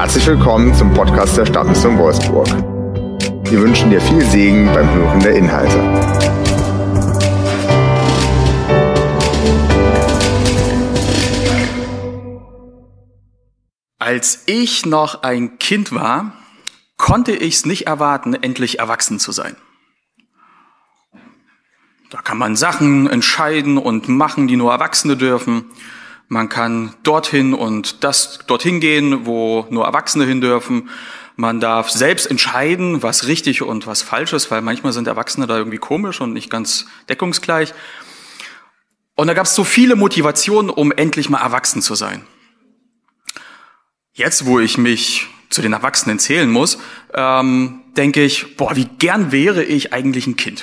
Herzlich willkommen zum Podcast der Stadtmission Wolfsburg. Wir wünschen dir viel Segen beim Hören der Inhalte. Als ich noch ein Kind war, konnte ich es nicht erwarten, endlich erwachsen zu sein. Da kann man Sachen entscheiden und machen, die nur Erwachsene dürfen. Man kann dorthin und dorthin gehen, wo nur Erwachsene hin dürfen. Man darf selbst entscheiden, was richtig und was falsch ist, weil manchmal sind Erwachsene da irgendwie komisch und nicht ganz deckungsgleich. Und da gab es so viele Motivationen, um endlich mal erwachsen zu sein. Jetzt, wo ich mich zu den Erwachsenen zählen muss, denke ich, wie gern wäre ich eigentlich ein Kind.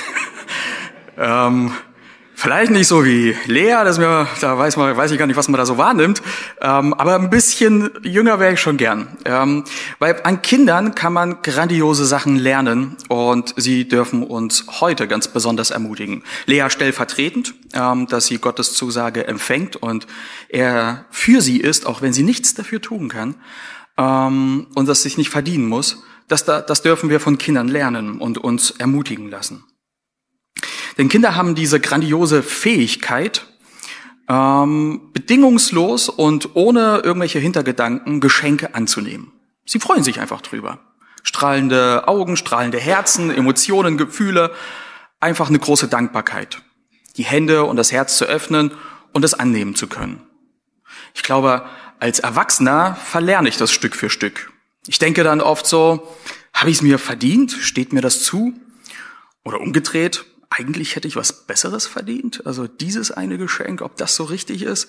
Vielleicht nicht so wie Lea, da weiß ich gar nicht, was man da so wahrnimmt, aber ein bisschen jünger wäre ich schon gern. Weil an Kindern kann man grandiose Sachen lernen und sie dürfen uns heute ganz besonders ermutigen. Lea stellvertretend, dass sie Gottes Zusage empfängt und er für sie ist, auch wenn sie nichts dafür tun kann und das sich nicht verdienen muss. Das dürfen wir von Kindern lernen und uns ermutigen lassen. Denn Kinder haben diese grandiose Fähigkeit, bedingungslos und ohne irgendwelche Hintergedanken Geschenke anzunehmen. Sie freuen sich einfach drüber. Strahlende Augen, strahlende Herzen, Emotionen, Gefühle, einfach eine große Dankbarkeit. Die Hände und das Herz zu öffnen und es annehmen zu können. Ich glaube, als Erwachsener verlerne ich das Stück für Stück. Ich denke dann oft so, habe ich es mir verdient? Steht mir das zu? Oder umgedreht, eigentlich hätte ich was Besseres verdient. Also dieses eine Geschenk, ob das so richtig ist.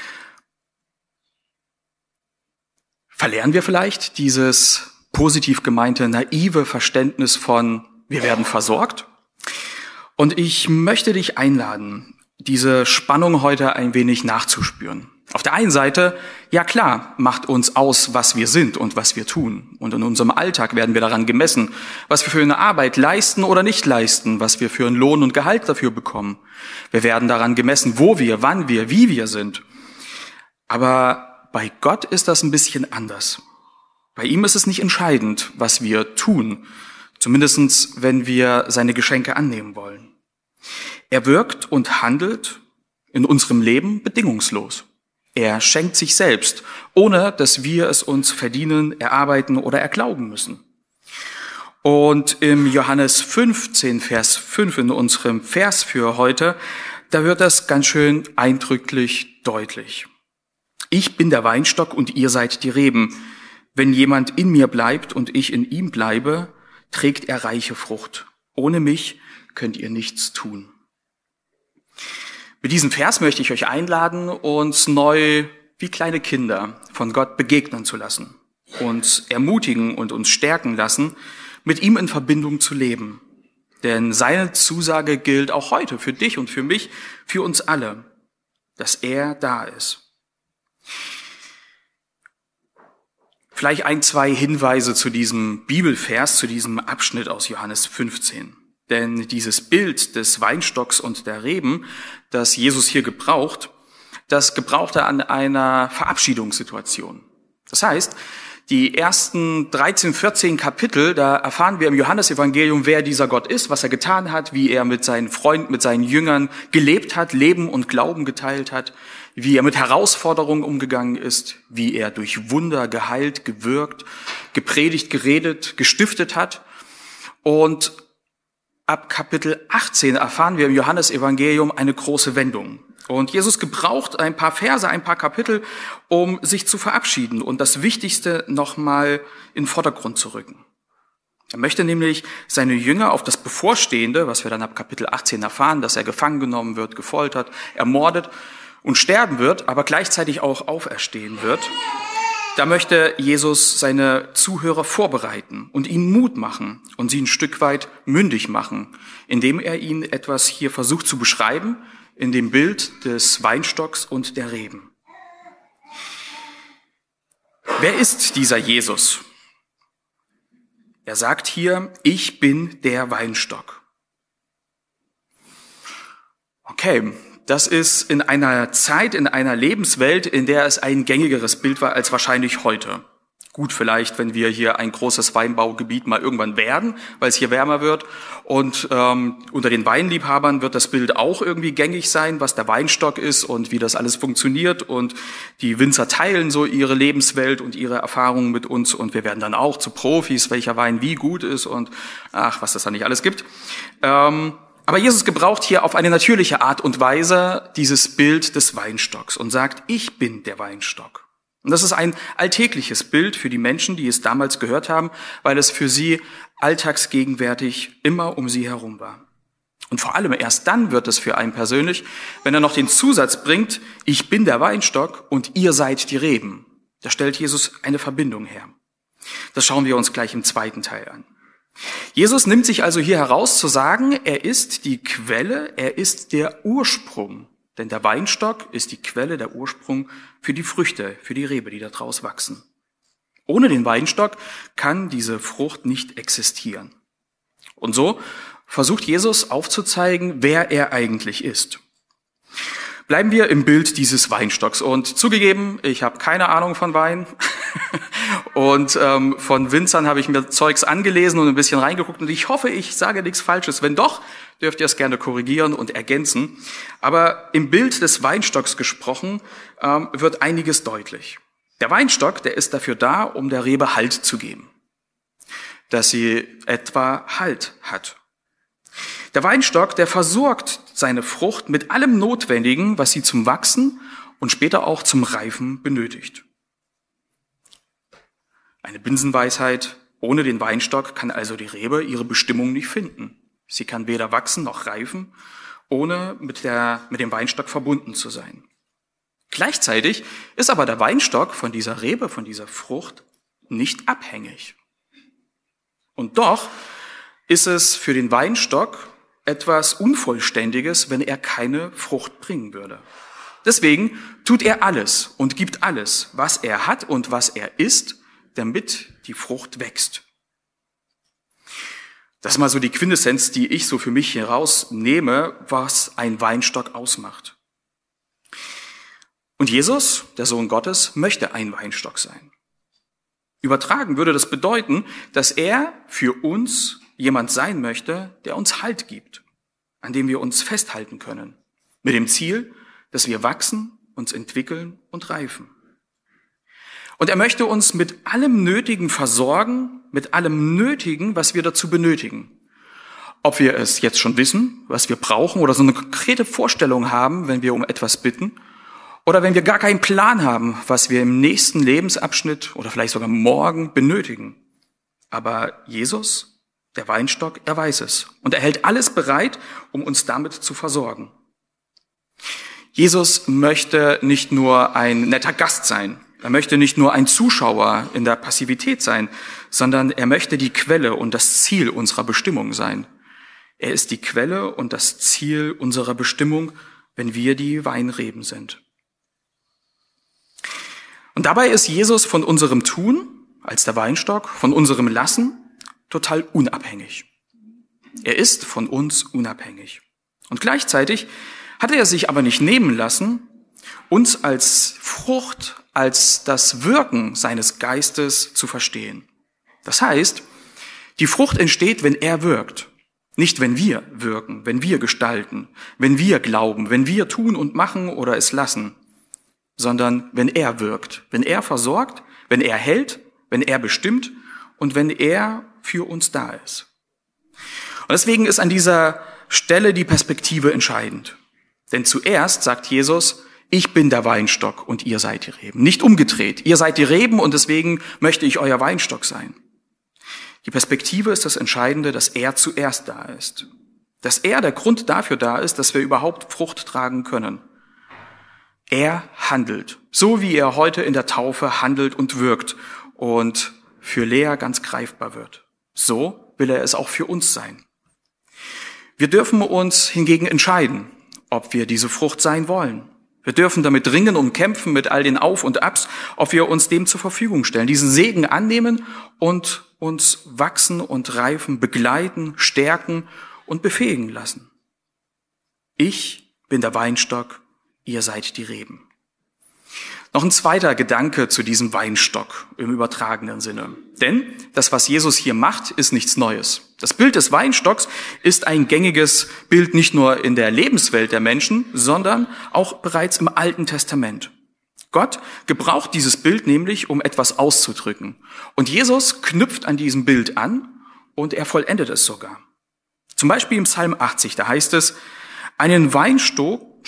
Verlernen wir vielleicht dieses positiv gemeinte, naive Verständnis von, wir werden versorgt? Und ich möchte dich einladen, diese Spannung heute ein wenig nachzuspüren. Auf der einen Seite, ja klar, macht uns aus, was wir sind und was wir tun. Und in unserem Alltag werden wir daran gemessen, was wir für eine Arbeit leisten oder nicht leisten, was wir für einen Lohn und Gehalt dafür bekommen. Wir werden daran gemessen, wo wir, wann wir, wie wir sind. Aber bei Gott ist das ein bisschen anders. Bei ihm ist es nicht entscheidend, was wir tun, zumindest wenn wir seine Geschenke annehmen wollen. Er wirkt und handelt in unserem Leben bedingungslos. Er schenkt sich selbst, ohne dass wir es uns verdienen, erarbeiten oder erglauben müssen. Und im Johannes 15, Vers 5, in unserem Vers für heute, da wird das ganz schön eindrücklich deutlich. Ich bin der Weinstock und ihr seid die Reben. Wenn jemand in mir bleibt und ich in ihm bleibe, trägt er reiche Frucht. Ohne mich könnt ihr nichts tun. Mit diesem Vers möchte ich euch einladen, uns neu wie kleine Kinder von Gott begegnen zu lassen, uns ermutigen und uns stärken lassen, mit ihm in Verbindung zu leben. Denn seine Zusage gilt auch heute für dich und für mich, für uns alle, dass er da ist. Vielleicht 1, 2 Hinweise zu diesem Bibelvers, zu diesem Abschnitt aus Johannes 15. Denn dieses Bild des Weinstocks und der Reben, das Jesus hier gebraucht, das gebraucht er an einer Verabschiedungssituation. Das heißt, die ersten 13, 14 Kapitel, da erfahren wir im Johannesevangelium, wer dieser Gott ist, was er getan hat, wie er mit seinen Freunden, mit seinen Jüngern gelebt hat, Leben und Glauben geteilt hat, wie er mit Herausforderungen umgegangen ist, wie er durch Wunder geheilt, gewirkt, gepredigt, geredet, gestiftet hat. Und ab Kapitel 18 erfahren wir im Johannesevangelium eine große Wendung. Und Jesus gebraucht ein paar Verse, ein paar Kapitel, um sich zu verabschieden und das Wichtigste nochmal in den Vordergrund zu rücken. Er möchte nämlich seine Jünger auf das Bevorstehende, was wir dann ab Kapitel 18 erfahren, dass er gefangen genommen wird, gefoltert, ermordet und sterben wird, aber gleichzeitig auch auferstehen wird. Da möchte Jesus seine Zuhörer vorbereiten und ihnen Mut machen und sie ein Stück weit mündig machen, indem er ihnen etwas hier versucht zu beschreiben, in dem Bild des Weinstocks und der Reben. Wer ist dieser Jesus? Er sagt hier, ich bin der Weinstock. Okay, das ist in einer Zeit, in einer Lebenswelt, in der es ein gängigeres Bild war als wahrscheinlich heute. Gut, vielleicht, wenn wir hier ein großes Weinbaugebiet mal irgendwann werden, weil es hier wärmer wird. Und unter den Weinliebhabern wird das Bild auch irgendwie gängig sein, was der Weinstock ist und wie das alles funktioniert. Und die Winzer teilen so ihre Lebenswelt und ihre Erfahrungen mit uns. Und wir werden dann auch zu Profis, welcher Wein wie gut ist und ach, was das da nicht alles gibt. Aber Jesus gebraucht hier auf eine natürliche Art und Weise dieses Bild des Weinstocks und sagt, ich bin der Weinstock. Und das ist ein alltägliches Bild für die Menschen, die es damals gehört haben, weil es für sie alltagsgegenwärtig immer um sie herum war. Und vor allem erst dann wird es für einen persönlich, wenn er noch den Zusatz bringt, ich bin der Weinstock und ihr seid die Reben. Da stellt Jesus eine Verbindung her. Das schauen wir uns gleich im zweiten Teil an. Jesus nimmt sich also hier heraus zu sagen, er ist die Quelle, er ist der Ursprung. Denn der Weinstock ist die Quelle, der Ursprung für die Früchte, für die Rebe, die da draus wachsen. Ohne den Weinstock kann diese Frucht nicht existieren. Und so versucht Jesus aufzuzeigen, wer er eigentlich ist. Bleiben wir im Bild dieses Weinstocks. Und zugegeben, ich habe keine Ahnung von Wein. Und von Winzern habe ich mir Zeugs angelesen und ein bisschen reingeguckt. Und ich hoffe, ich sage nichts Falsches. Wenn doch, dürft ihr es gerne korrigieren und ergänzen. Aber im Bild des Weinstocks gesprochen, wird einiges deutlich. Der Weinstock, der ist dafür da, um der Rebe Halt zu geben. Dass sie etwa Halt hat. Der Weinstock, der versorgt seine Frucht mit allem Notwendigen, was sie zum Wachsen und später auch zum Reifen benötigt. Eine Binsenweisheit, ohne den Weinstock kann also die Rebe ihre Bestimmung nicht finden. Sie kann weder wachsen noch reifen, ohne mit dem Weinstock verbunden zu sein. Gleichzeitig ist aber der Weinstock von dieser Rebe, von dieser Frucht nicht abhängig. Und doch ist es für den Weinstock etwas Unvollständiges, wenn er keine Frucht bringen würde. Deswegen tut er alles und gibt alles, was er hat und was er ist, damit die Frucht wächst. Das ist mal so die Quintessenz, die ich so für mich herausnehme, was ein Weinstock ausmacht. Und Jesus, der Sohn Gottes, möchte ein Weinstock sein. Übertragen würde das bedeuten, dass er für uns jemand sein möchte, der uns Halt gibt, an dem wir uns festhalten können, mit dem Ziel, dass wir wachsen, uns entwickeln und reifen. Und er möchte uns mit allem Nötigen versorgen, mit allem Nötigen, was wir dazu benötigen. Ob wir es jetzt schon wissen, was wir brauchen, oder so eine konkrete Vorstellung haben, wenn wir um etwas bitten, oder wenn wir gar keinen Plan haben, was wir im nächsten Lebensabschnitt oder vielleicht sogar morgen benötigen. Aber Jesus, der Weinstock, er weiß es. Und er hält alles bereit, um uns damit zu versorgen. Jesus möchte nicht nur ein netter Gast sein. Er möchte nicht nur ein Zuschauer in der Passivität sein, sondern er möchte die Quelle und das Ziel unserer Bestimmung sein. Er ist die Quelle und das Ziel unserer Bestimmung, wenn wir die Weinreben sind. Und dabei ist Jesus von unserem Tun, als der Weinstock, von unserem Lassen, total unabhängig. Er ist von uns unabhängig. Und gleichzeitig hat er sich aber nicht nehmen lassen, uns als Frucht, als das Wirken seines Geistes zu verstehen. Das heißt, die Frucht entsteht, wenn er wirkt. Nicht, wenn wir wirken, wenn wir gestalten, wenn wir glauben, wenn wir tun und machen oder es lassen, sondern wenn er wirkt, wenn er versorgt, wenn er hält, wenn er bestimmt und wenn er für uns da ist. Und deswegen ist an dieser Stelle die Perspektive entscheidend. Denn zuerst sagt Jesus, ich bin der Weinstock und ihr seid die Reben. Nicht umgedreht. Ihr seid die Reben und deswegen möchte ich euer Weinstock sein. Die Perspektive ist das Entscheidende, dass er zuerst da ist. Dass er der Grund dafür da ist, dass wir überhaupt Frucht tragen können. Er handelt, so wie er heute in der Taufe handelt und wirkt und für Lea ganz greifbar wird. So will er es auch für uns sein. Wir dürfen uns hingegen entscheiden, ob wir diese Frucht sein wollen. Wir dürfen damit ringen und kämpfen mit all den Auf und Abs, ob wir uns dem zur Verfügung stellen, diesen Segen annehmen und uns wachsen und reifen, begleiten, stärken und befähigen lassen. Ich bin der Weinstock, ihr seid die Reben. Noch ein zweiter Gedanke zu diesem Weinstock im übertragenen Sinne. Denn das, was Jesus hier macht, ist nichts Neues. Das Bild des Weinstocks ist ein gängiges Bild nicht nur in der Lebenswelt der Menschen, sondern auch bereits im Alten Testament. Gott gebraucht dieses Bild nämlich, um etwas auszudrücken. Und Jesus knüpft an diesem Bild an und er vollendet es sogar. Zum Beispiel im Psalm 80, da heißt es, einen Weinstock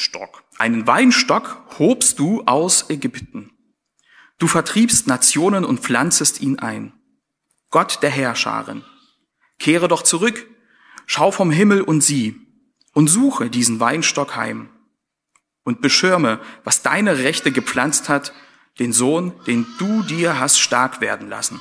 hobst du aus Ägypten. Du vertriebst Nationen und pflanzest ihn ein. Gott der Heerscharen, kehre doch zurück, schau vom Himmel und sieh und suche diesen Weinstock heim und beschirme, was deine Rechte gepflanzt hat, den Sohn, den du dir hast stark werden lassen.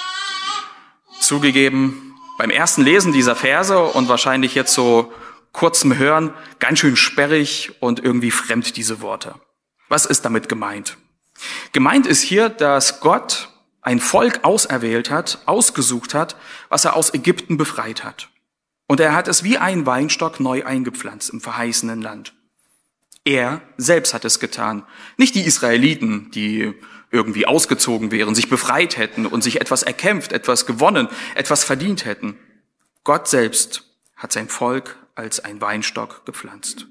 Zugegeben, beim ersten Lesen dieser Verse und wahrscheinlich jetzt so kurzem Hören, ganz schön sperrig und irgendwie fremd diese Worte. Was ist damit gemeint? Gemeint ist hier, dass Gott ein Volk auserwählt hat, ausgesucht hat, was er aus Ägypten befreit hat. Und er hat es wie ein Weinstock neu eingepflanzt im verheißenen Land. Er selbst hat es getan. Nicht die Israeliten, die irgendwie ausgezogen wären, sich befreit hätten und sich etwas erkämpft, etwas gewonnen, etwas verdient hätten. Gott selbst hat sein Volk als ein Weinstock gepflanzt.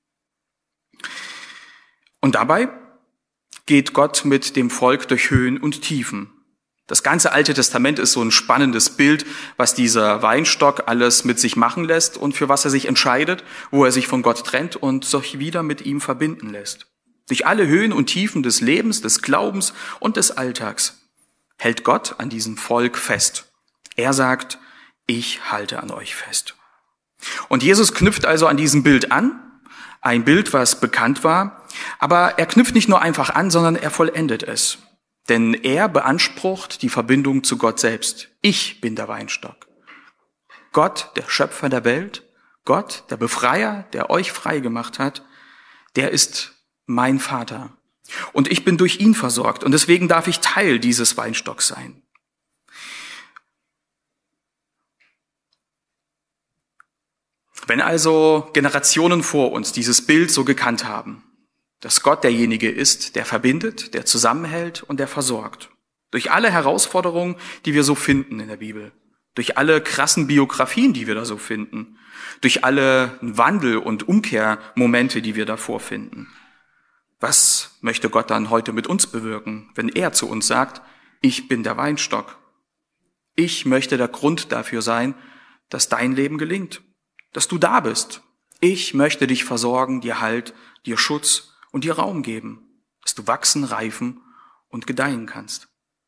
Und dabei geht Gott mit dem Volk durch Höhen und Tiefen. Das ganze Alte Testament ist so ein spannendes Bild, was dieser Weinstock alles mit sich machen lässt und für was er sich entscheidet, wo er sich von Gott trennt und sich wieder mit ihm verbinden lässt. Durch alle Höhen und Tiefen des Lebens, des Glaubens und des Alltags hält Gott an diesem Volk fest. Er sagt, ich halte an euch fest. Und Jesus knüpft also an diesem Bild an, ein Bild, was bekannt war, aber er knüpft nicht nur einfach an, sondern er vollendet es. Denn er beansprucht die Verbindung zu Gott selbst. Ich bin der Weinstock. Gott, der Schöpfer der Welt, Gott, der Befreier, der euch frei gemacht hat, der ist mein Vater. Und ich bin durch ihn versorgt und deswegen darf ich Teil dieses Weinstocks sein. Wenn also Generationen vor uns dieses Bild so gekannt haben, dass Gott derjenige ist, der verbindet, der zusammenhält und der versorgt. Durch alle Herausforderungen, die wir so finden in der Bibel, durch alle krassen Biografien, die wir da so finden, durch alle Wandel- und Umkehrmomente, die wir da vorfinden. Was möchte Gott dann heute mit uns bewirken, wenn er zu uns sagt, ich bin der Weinstock. Ich möchte der Grund dafür sein, dass dein Leben gelingt, dass du da bist. Ich möchte dich versorgen, dir Halt, dir Schutz und dir Raum geben, dass du wachsen, reifen und gedeihen kannst.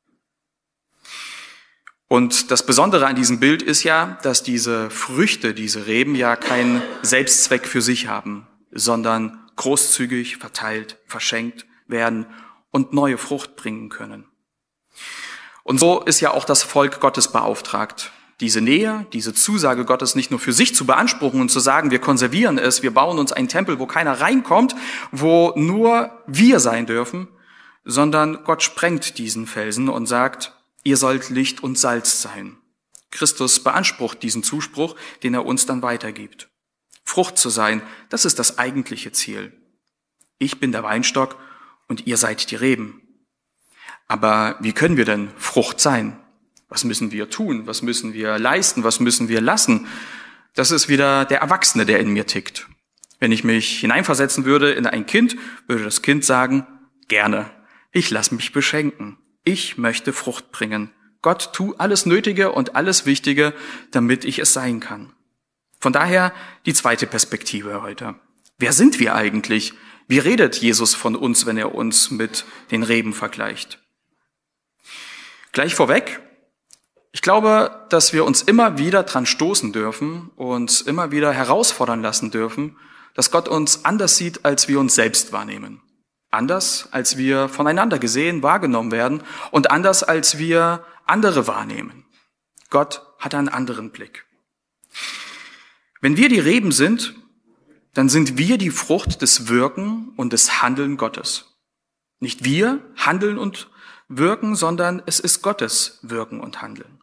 Und das Besondere an diesem Bild ist ja, dass diese Früchte, diese Reben ja keinen Selbstzweck für sich haben, sondern großzügig verteilt, verschenkt werden und neue Frucht bringen können. Und so ist ja auch das Volk Gottes beauftragt, diese Nähe, diese Zusage Gottes nicht nur für sich zu beanspruchen und zu sagen, wir konservieren es, wir bauen uns einen Tempel, wo keiner reinkommt, wo nur wir sein dürfen, sondern Gott sprengt diesen Felsen und sagt, ihr sollt Licht und Salz sein. Christus beansprucht diesen Zuspruch, den er uns dann weitergibt. Frucht zu sein, das ist das eigentliche Ziel. Ich bin der Weinstock und ihr seid die Reben. Aber wie können wir denn Frucht sein? Was müssen wir tun? Was müssen wir leisten? Was müssen wir lassen? Das ist wieder der Erwachsene, der in mir tickt. Wenn ich mich hineinversetzen würde in ein Kind, würde das Kind sagen, gerne, ich lasse mich beschenken. Ich möchte Frucht bringen. Gott, tu alles Nötige und alles Wichtige, damit ich es sein kann. Von daher die zweite Perspektive heute. Wer sind wir eigentlich? Wie redet Jesus von uns, wenn er uns mit den Reben vergleicht? Gleich vorweg, ich glaube, dass wir uns immer wieder dran stoßen dürfen, uns immer wieder herausfordern lassen dürfen, dass Gott uns anders sieht, als wir uns selbst wahrnehmen. Anders, als wir voneinander gesehen, wahrgenommen werden und anders, als wir andere wahrnehmen. Gott hat einen anderen Blick. Wenn wir die Reben sind, dann sind wir die Frucht des Wirken und des Handeln Gottes. Nicht wir handeln und wirken, sondern es ist Gottes Wirken und Handeln.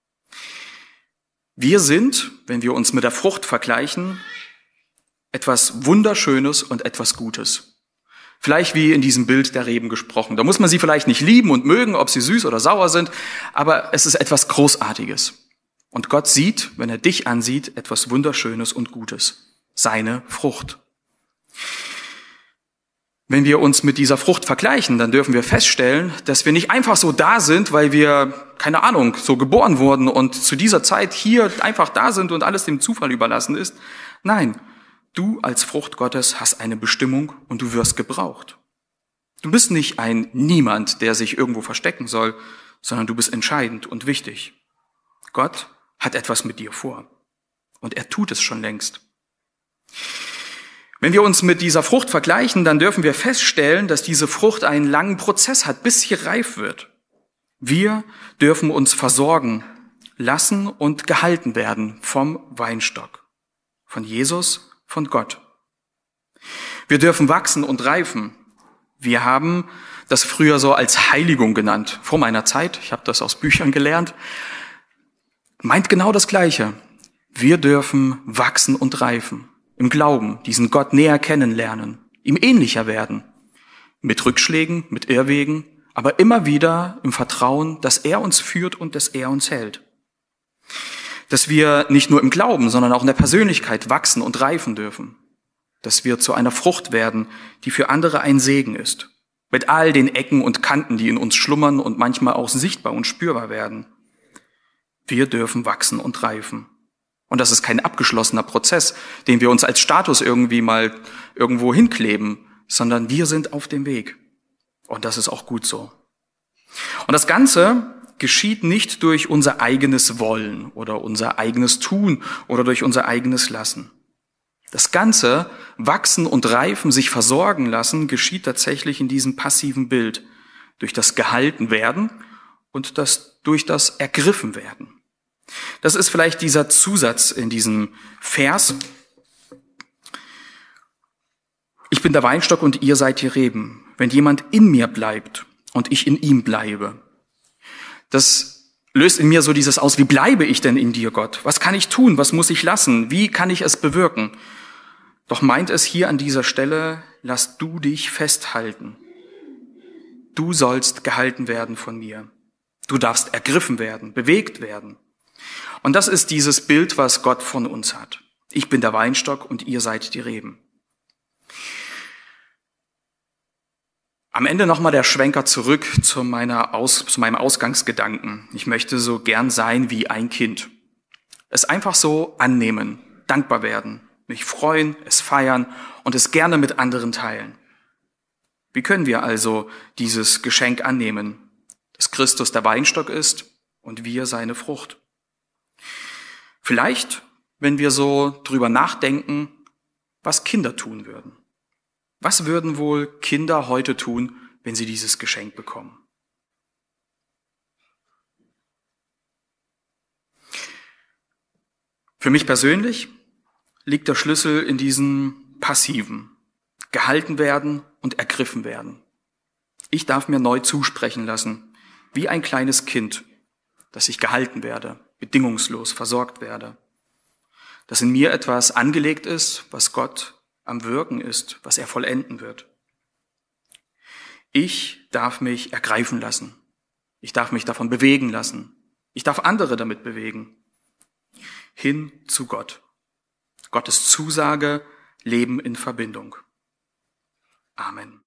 Wir sind, wenn wir uns mit der Frucht vergleichen, etwas Wunderschönes und etwas Gutes. Vielleicht wie in diesem Bild der Reben gesprochen. Da muss man sie vielleicht nicht lieben und mögen, ob sie süß oder sauer sind, aber es ist etwas Großartiges. Und Gott sieht, wenn er dich ansieht, etwas Wunderschönes und Gutes. Seine Frucht. Wenn wir uns mit dieser Frucht vergleichen, dann dürfen wir feststellen, dass wir nicht einfach so da sind, weil wir, keine Ahnung, so geboren wurden und zu dieser Zeit hier einfach da sind und alles dem Zufall überlassen ist. Nein, du als Frucht Gottes hast eine Bestimmung und du wirst gebraucht. Du bist nicht ein Niemand, der sich irgendwo verstecken soll, sondern du bist entscheidend und wichtig. Gott hat etwas mit dir vor und er tut es schon längst. Wenn wir uns mit dieser Frucht vergleichen, dann dürfen wir feststellen, dass diese Frucht einen langen Prozess hat, bis sie reif wird. Wir dürfen uns versorgen lassen und gehalten werden vom Weinstock, von Jesus, von Gott. Wir dürfen wachsen und reifen. Wir haben das früher so als Heiligung genannt, vor meiner Zeit. Ich habe das aus Büchern gelernt. Meint genau das Gleiche. Wir dürfen wachsen und reifen. Im Glauben, diesen Gott näher kennenlernen, ihm ähnlicher werden. Mit Rückschlägen, mit Irrwegen, aber immer wieder im Vertrauen, dass er uns führt und dass er uns hält. Dass wir nicht nur im Glauben, sondern auch in der Persönlichkeit wachsen und reifen dürfen. Dass wir zu einer Frucht werden, die für andere ein Segen ist. Mit all den Ecken und Kanten, die in uns schlummern und manchmal auch sichtbar und spürbar werden. Wir dürfen wachsen und reifen. Und das ist kein abgeschlossener Prozess, den wir uns als Status irgendwie mal irgendwo hinkleben, sondern wir sind auf dem Weg. Und das ist auch gut so. Und das Ganze geschieht nicht durch unser eigenes Wollen oder unser eigenes Tun oder durch unser eigenes Lassen. Das Ganze, wachsen und reifen, sich versorgen lassen, geschieht tatsächlich in diesem passiven Bild, durch das gehalten werden und durch das ergriffen werden. Das ist vielleicht dieser Zusatz in diesem Vers. Ich bin der Weinstock und ihr seid die Reben. Wenn jemand in mir bleibt und ich in ihm bleibe. Das löst in mir so dieses aus, wie bleibe ich denn in dir, Gott? Was kann ich tun? Was muss ich lassen? Wie kann ich es bewirken? Doch meint es hier an dieser Stelle, lass du dich festhalten. Du sollst gehalten werden von mir. Du darfst ergriffen werden, bewegt werden. Und das ist dieses Bild, was Gott von uns hat. Ich bin der Weinstock und ihr seid die Reben. Am Ende nochmal der Schwenker zurück zu meinem Ausgangsgedanken. Ich möchte so gern sein wie ein Kind. Es einfach so annehmen, dankbar werden, mich freuen, es feiern und es gerne mit anderen teilen. Wie können wir also dieses Geschenk annehmen, dass Christus der Weinstock ist und wir seine Frucht? Vielleicht, wenn wir so drüber nachdenken, was Kinder tun würden. Was würden wohl Kinder heute tun, wenn sie dieses Geschenk bekommen? Für mich persönlich liegt der Schlüssel in diesem Passiven. Gehalten werden und ergriffen werden. Ich darf mir neu zusprechen lassen, wie ein kleines Kind, dass ich gehalten werde, bedingungslos versorgt werde. Dass in mir etwas angelegt ist, was Gott am Wirken ist, was er vollenden wird. Ich darf mich ergreifen lassen. Ich darf mich davon bewegen lassen. Ich darf andere damit bewegen. Hin zu Gott. Gottes Zusage, Leben in Verbindung. Amen.